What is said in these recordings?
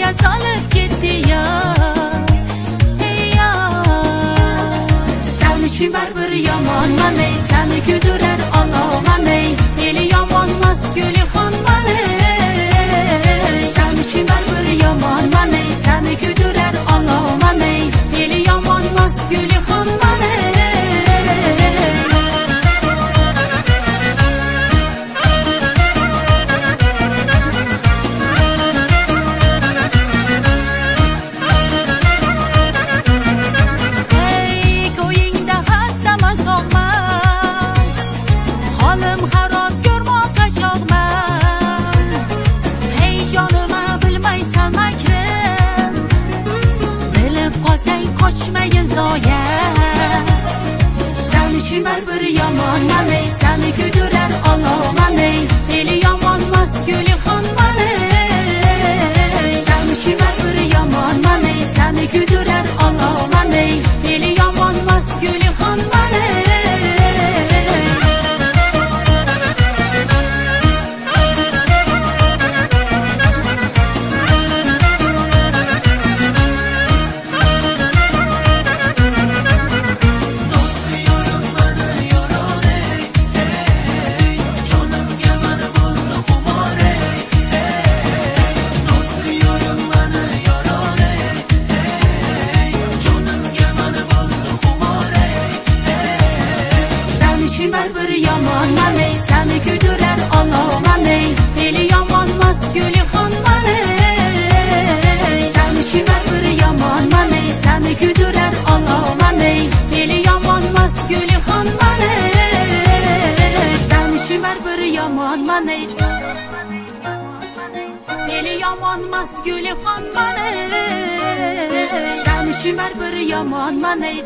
Ko'nglimga solib ketdi ya. Sen uchun baribir yomonman ey, seni kuydirar oloman ey. Eli yomonmas Gulixonman ey. Sen uchun baribir yomonman ey, seni kuydirar oloman ey. Eli yomonmas Gulixonman ey. Sen uchun baribir yomonman ey, seni kuydirar oloman ey. Eli yomonmas Gulixonman ey. Sen uchun baribir yomonman ey, seni kuydirar oloman ey. Eli yomonmas Gulixonman ey. Baribir yomonman ey, seni kuydirar oloman ey. Eli yomonmas Gulixonman ey. Sen uchun baribir yomonman ey, seni kuydirar oloman ey. Eli yomonmas Gulixonman ey. Sen uchun baribir yomonman ey. Eli yomonmas Gulixonman ey. Sen uchun baribir yomonman ey.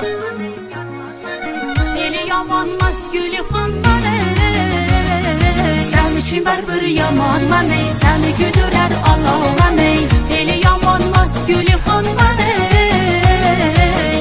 Eli yomonmas Gulixonman ey. Sen uchun baribir yomonman ey, seni kuydirar oloman ey. Eli yomonmas Gulixonman ey.